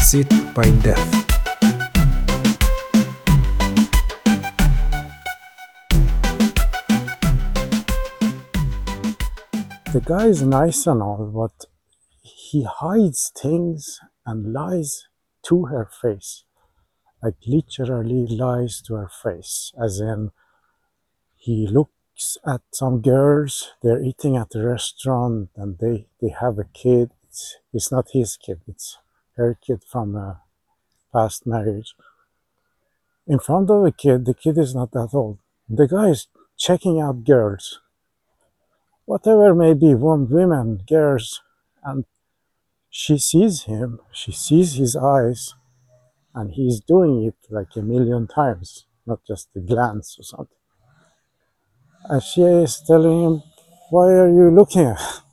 exit by death. The guy is nice and all, but he hides things and lies to her face. Like literally lies to her face. As in, he looks at some girls, they're eating at the restaurant and they have a kid. It's not his kid, it's her kid from a past marriage. In front of the kid is not that old. The guy is checking out girls, whatever may be, women, girls, and she sees him, she sees his eyes, and he's doing it like a million times, not just a glance or something. And she is telling him, "Why are you looking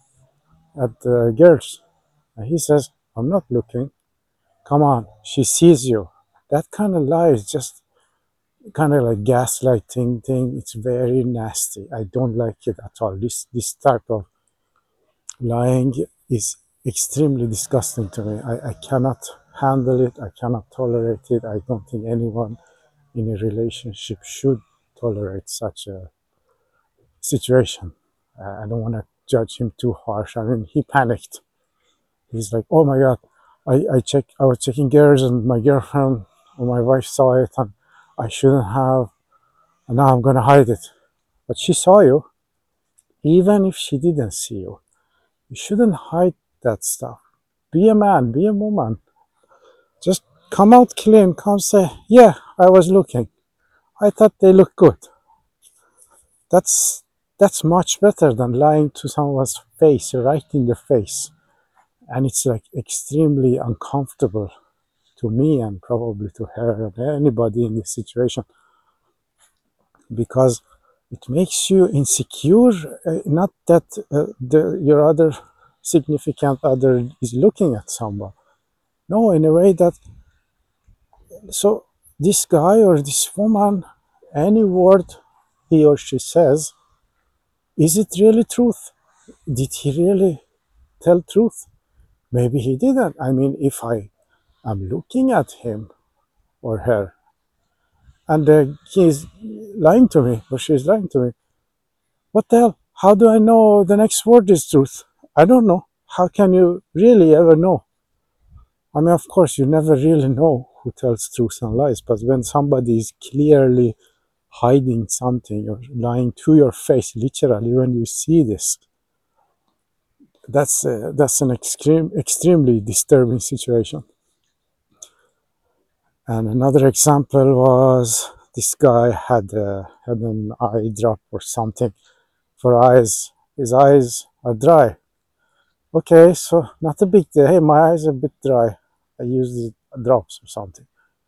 at the girls?" And he says, "I'm not looking. Come on, she sees you." That kind of lie is just kind of like gaslighting thing. It's very nasty. I don't like it at all. This type of lying is extremely disgusting to me. I cannot handle it. I cannot tolerate it. I don't think anyone in a relationship should tolerate such a situation. I don't want to judge him too harsh. I mean, he panicked. He's like, "Oh my god, I was checking girls, and my girlfriend or my wife saw it, and I shouldn't have, and now I'm gonna hide it." But she saw you. Even if she didn't see you, you shouldn't hide that stuff. Be a man, be a woman. Just come out clean, come say, "Yeah, I was looking. I thought they looked good." That's that's much better than lying to someone's face, right in the face. And it's like extremely uncomfortable to me and probably to her and anybody in this situation, because it makes you insecure. Not that your other significant other is looking at someone. No, in a way that, so this guy or this woman, any word he or she says, is it really truth? Did he really tell truth? Maybe he didn't. I mean, if I am looking at him or her and he's lying to me or she's lying to me, what the hell? How do I know the next word is truth? I don't know. How can you really ever know? I mean, of course, you never really know who tells truth and lies, but when somebody is clearly hiding something or lying to your face, literally, when you see this, that's an extremely disturbing situation. And another example was this guy had an eye drop or something for eyes. His eyes are dry. Okay, so not a big deal. Hey, my eyes are a bit dry. I used drops or something.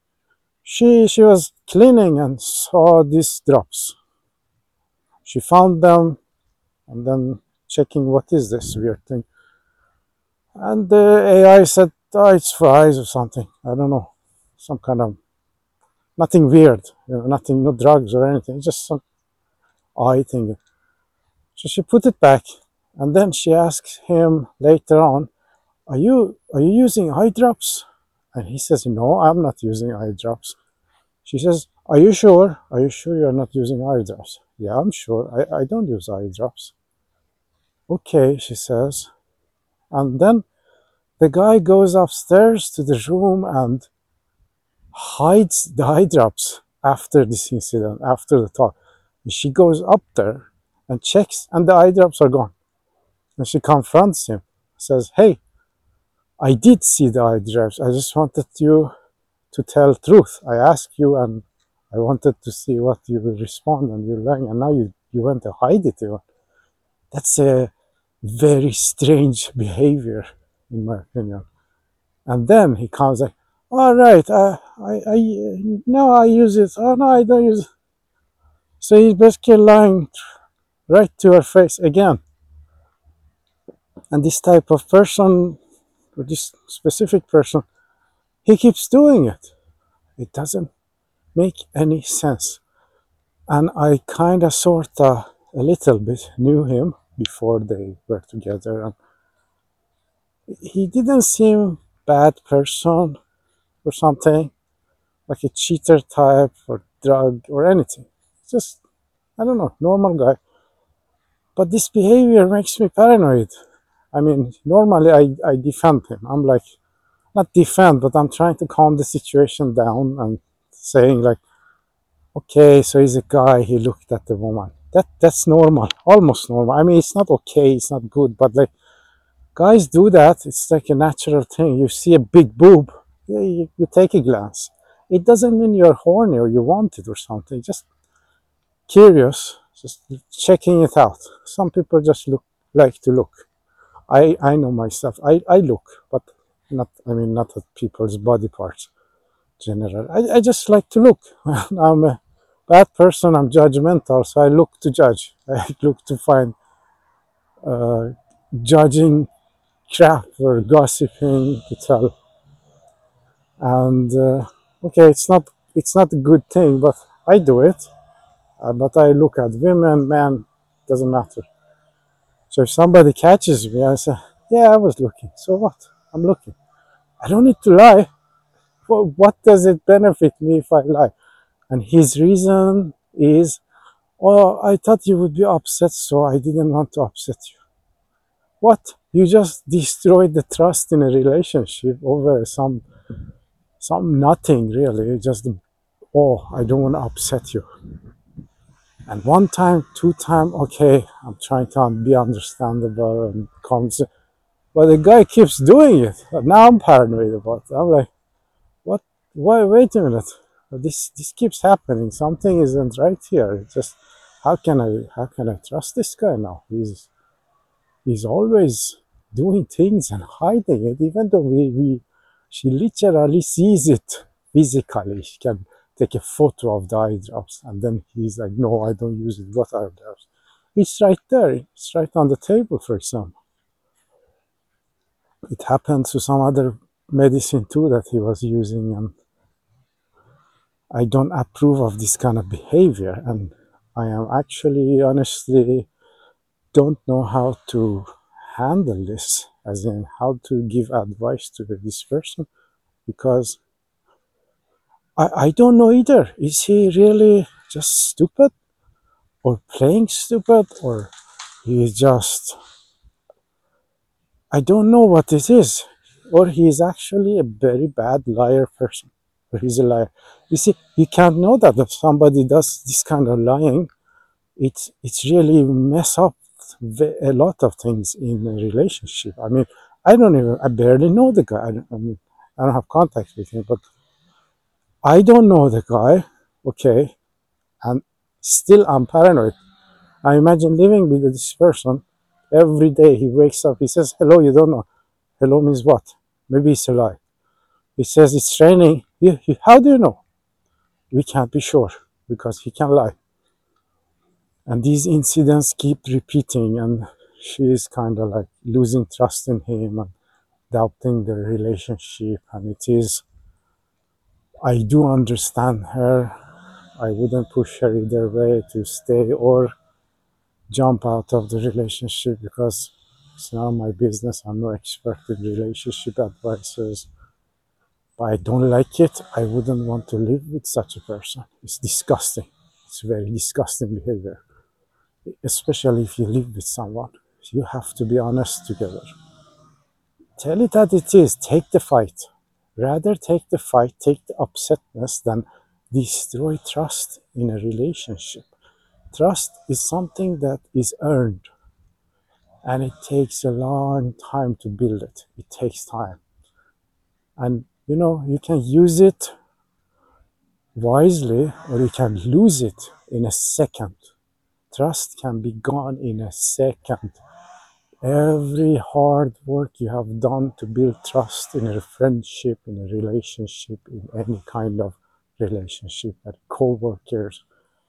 She was cleaning and saw these drops. She found them and then checking what is this weird thing. And the AI said, "Oh, it's for eyes or something. I don't know, some kind of nothing weird, nothing, no drugs or anything, just some eye thing." So she put it back, and then she asked him later on, "Are you using eye drops?" And he says, "No, I'm not using eye drops." She says, "Are you sure? Are you sure you're not using eye drops?" "Yeah, I'm sure. I don't use eye drops." "Okay," she says. And then the guy goes upstairs to the room and hides the eye drops after this incident, after the talk. And she goes up there and checks, and the eye drops are gone. And she confronts him, says, "Hey, I did see the eye drops. I just wanted you to tell truth. I asked you and I wanted to see what you will respond, and you're lying, and now you went to hide it." That's a very strange behavior, in my opinion. And then he comes like, "All right, no, I use it. Oh no, I don't use it." So he's basically lying right to her face again. And this type of person, or this specific person, he keeps doing it. It doesn't make any sense. And I kind of, sort of, a little bit knew him before they were together. And he didn't seem bad person. or something, like a cheater type or drug or anything. Just, I don't know, normal guy. But this behavior makes me paranoid. I mean, normally I defend him. I'm like, not defend, but I'm trying to calm the situation down and saying like, okay, so he's a guy, he looked at the woman. That's normal, almost normal. I mean, it's not okay, it's not good, but like guys do that. It's like a natural thing. You see a big boob, yeah, you take a glance. It doesn't mean you're horny or you want it or something. Just curious, just checking it out. Some people just like to look. I know myself. I look, but not. I mean, not at people's body parts. General. I just like to look. I'm a bad person. I'm judgmental, so I look to judge. I look to find uh, judging crap or gossiping to tell. And okay, it's not a good thing, but I do it. But I look at women, men, doesn't matter. So if somebody catches me, I say, "Yeah, I was looking. So what? I'm looking. I don't need to lie. Well, what does it benefit me if I lie?" And his reason is, "Oh, I thought you would be upset, so I didn't want to upset you." What? You just destroyed the trust in a relationship over some nothing really. Just, oh, I don't want to upset you. And one time, two time, okay, I'm trying to be understandable and calm. But the guy keeps doing it. Now I'm paranoid about it. I'm like, what? Why? Wait a minute. This keeps happening. Something isn't right here. It's just how can I trust this guy now? He's always doing things and hiding it, even though we she literally sees it physically. She can take a photo of the eye drops, and then he's like, "No, I don't use it. What eye drops?" It's right there. It's right on the table, for example. It happened to some other medicine too that he was using, and I don't approve of this kind of behavior. And I am actually, honestly, don't know how to handle this, as in how to give advice to this person, because I don't know either. Is he really just stupid or playing stupid, or he is just, I don't know what this is, or he is actually a very bad liar person, or he's a liar. You see, you can't know that if somebody does this kind of lying. It's really mess up a lot of things in a relationship. I mean, I barely know the guy. I don't have contact with him, but I don't know the guy. Okay, and still I'm paranoid. I imagine living with this person every day. He wakes up, he says hello. You don't know hello means what? Maybe it's a lie. He says it's raining. How do you know? We can't be sure because he can lie. And these incidents keep repeating, and she is kind of like losing trust in him and doubting the relationship. And it is, I do understand her. I wouldn't push her either way to stay or jump out of the relationship, because it's not my business. I'm no expert in relationship advices. But I don't like it. I wouldn't want to live with such a person. It's disgusting. It's very disgusting behavior, especially if you live with someone. You have to be honest together. Tell it that it is. Take the fight. Rather take the fight, take the upsetness than destroy trust in a relationship. Trust is something that is earned, and it takes a long time to build it. It takes time. And you can use it wisely or you can lose it in a second. Trust can be gone in a second. Every hard work you have done to build trust in a friendship, in a relationship, in any kind of relationship, at co-workers,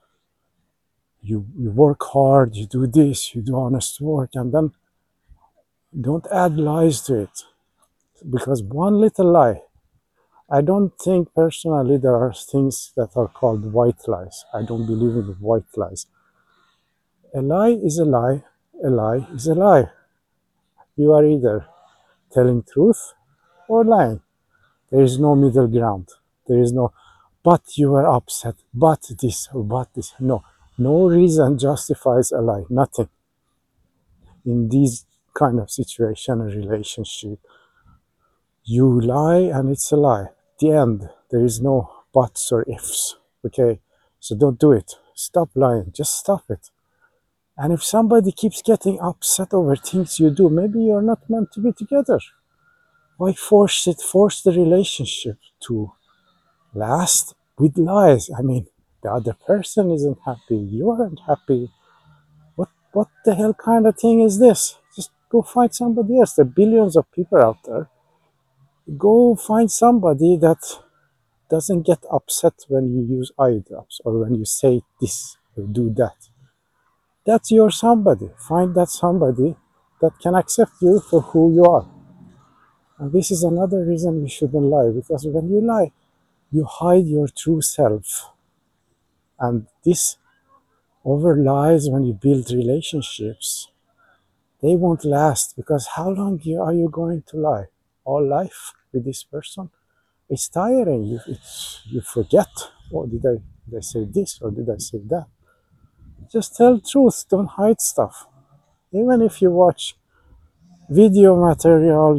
you work hard, you do this, you do honest work, and then don't add lies to it. Because one little lie, I don't think personally there are things that are called white lies. I don't believe in white lies. A lie is a lie, a lie is a lie. You are either telling truth or lying. There is no middle ground. There is no, but you were upset, but this, or but this. No, no reason justifies a lie. Nothing. In these kind of situation and relationship, you lie and it's a lie. The end. There is no buts or ifs. Okay, so don't do it. Stop lying. Just stop it. And if somebody keeps getting upset over things you do, maybe you're not meant to be together. Why force it? Force the relationship to last with lies. I mean, the other person isn't happy. You aren't happy. What the hell kind of thing is this? Just go find somebody else. There are billions of people out there. Go find somebody that doesn't get upset when you use eye drops or when you say this or do that. That's your somebody. Find that somebody that can accept you for who you are. And this is another reason you shouldn't lie, because when you lie, you hide your true self. And this over lies, when you build relationships, they won't last, because how long are you going to lie? All life with this person? It's tiring. You forget. Oh, did I say this or did I say that? Just tell truth. Don't hide stuff. Even if you watch video material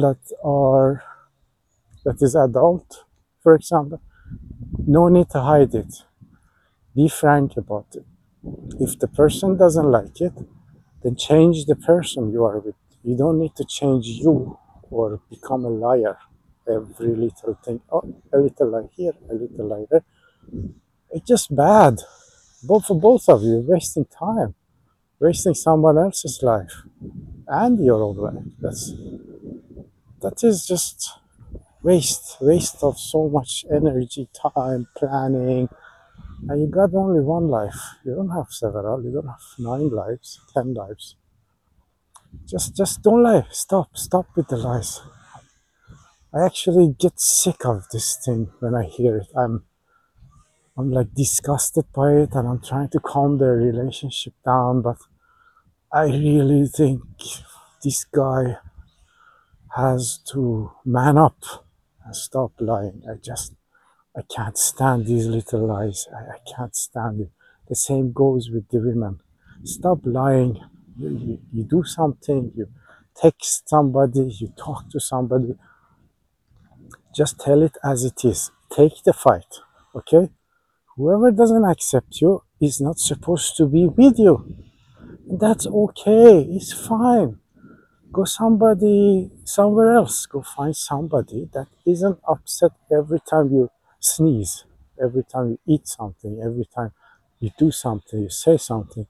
that is adult, for example, no need to hide it. Be frank about it. If the person doesn't like it, then change the person you are with. You don't need to change you or become a liar. Every little thing, oh, a little lie here, a little lie there. It's just bad. Both for both of you, wasting time, wasting someone else's life and your own life. That is just waste of so much energy, time, planning. And you got only one life. You don't have several. You don't have 9 lives, 10 lives. Just don't lie. Stop with the lies. I actually get sick of this thing when I hear it. I'm like disgusted by it, and I'm trying to calm their relationship down, but I really think this guy has to man up and stop lying. I can't stand these little lies. I can't stand it. The same goes with the women. Stop lying. You do something, you text somebody, you talk to somebody, just tell it as it is. Take the fight, okay? Whoever doesn't accept you is not supposed to be with you. That's okay. It's fine. Go somewhere else. Go find somebody that isn't upset every time you sneeze, every time you eat something, every time you do something, you say something.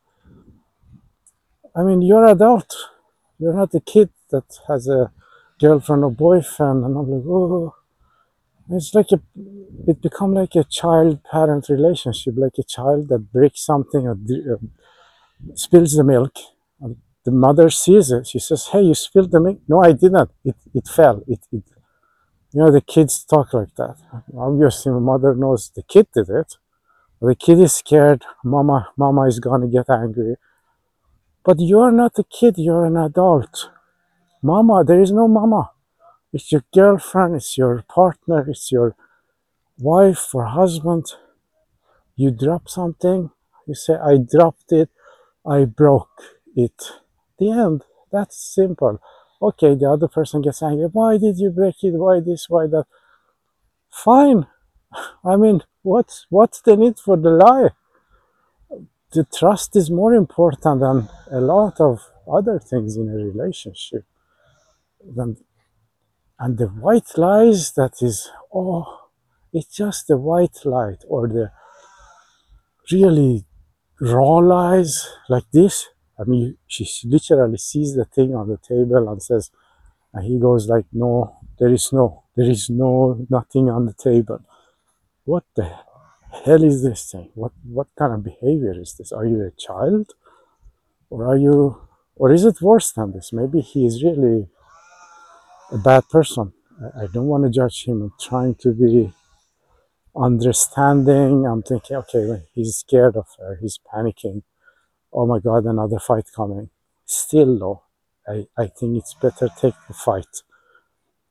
I mean, you're adult. You're not a kid that has a girlfriend or boyfriend, and I'm like, oh, it's like it become like a child-parent relationship, like a child that breaks something or spills the milk. And the mother sees it. She says, "Hey, you spilled the milk." No, I didn't. It fell. The kids talk like that. Obviously, the mother knows the kid did it. The kid is scared. Mama is gonna get angry. But you're not a kid. You're an adult. Mama, there is no mama. It's your girlfriend. It's your partner. It's your wife or husband. You drop something. You say, "I dropped it. I broke it." The end. That's simple. Okay, the other person gets angry. Why did you break it? Why this? Why that? Fine. I mean, what's the need for the lie? The trust is more important than a lot of other things in a relationship. Than, and the white lies, that is, oh, it's just the white light, or the really raw lies like this. I mean, she literally sees the thing on the table and says, and he goes like, "No, there is nothing on the table." What the hell is this thing? What kind of behavior is this? Are you a child, or or is it worse than this? Maybe he is really a bad person. I don't want to judge him. I'm trying to be understanding. I'm thinking, okay, when he's scared of her, he's panicking. Oh my God, another fight coming. Still, though, I think it's better take the fight.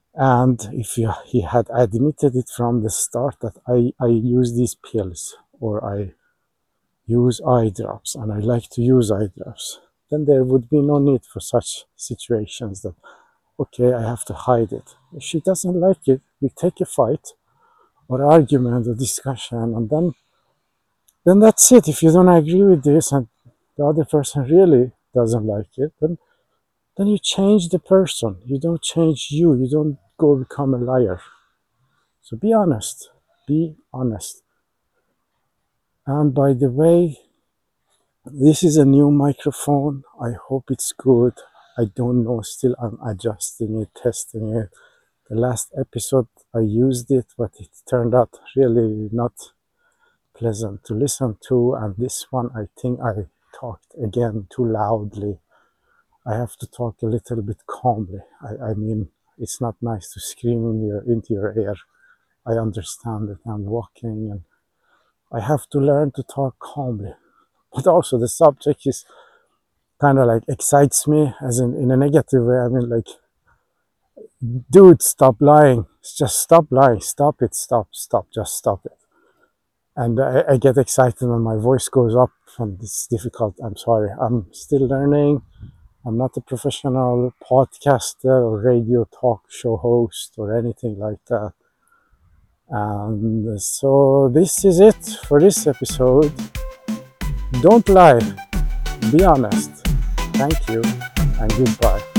And if he had admitted it from the start that I use these pills or I use eye drops and I like to use eye drops, then there would be no need for such situations that, okay, I have to hide it. If she doesn't like it, we take a fight or argument or discussion, and then that's it. If you don't agree with this and the other person really doesn't like it, then you change the person. You don't change you. You don't go become a liar. So be honest. Be honest. And by the way, this is a new microphone. I hope it's good. I don't know. Still, I'm adjusting it, testing it. The last episode, I used it, but it turned out really not pleasant to listen to. And this one, I think I talked again too loudly. I have to talk a little bit calmly. I mean, it's not nice to scream into your ear. I understand that I'm walking and I have to learn to talk calmly. But also the subject is kind of like excites me, as in a negative way. I mean, like, dude, stop lying. Just stop lying. Stop it. Stop. Just stop it. And I get excited and my voice goes up and it's difficult. I'm sorry. I'm still learning. I'm not a professional podcaster or radio talk show host or anything like that. And so this is it for this episode. Don't lie. Be honest. Thank you and goodbye.